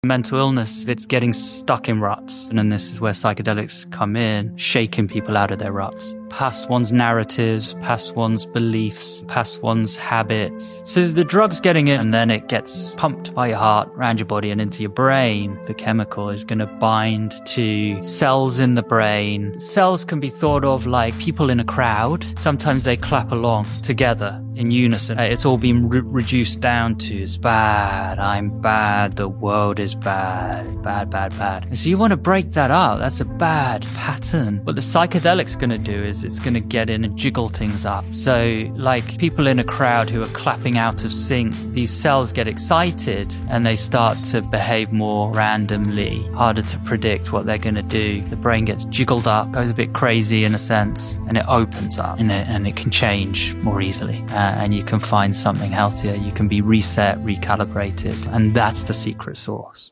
Mental illness, it's getting stuck in ruts. And then this is where psychedelics come in, shaking people out of their ruts. Past one's narratives, past one's beliefs, past one's habits. So the drug's getting in and then it gets pumped by your heart, around your body and into your brain. The chemical is going to bind to cells in the brain. Cells can be thought of like people in a crowd. Sometimes they clap along together in unison. It's all been reduced down to, it's bad, I'm bad, the world is bad, bad, bad, bad. And so you want to break that up. That's a bad pattern. What the psychedelic's going to do is it's going to get in and jiggle things up. So like people in a crowd who are clapping out of sync, these cells get excited and they start to behave more randomly, harder to predict what they're going to do. The brain gets jiggled up, goes a bit crazy in a sense, and it opens up and it can change more easily. And you can find something healthier. You can be reset, recalibrated. And that's the secret sauce.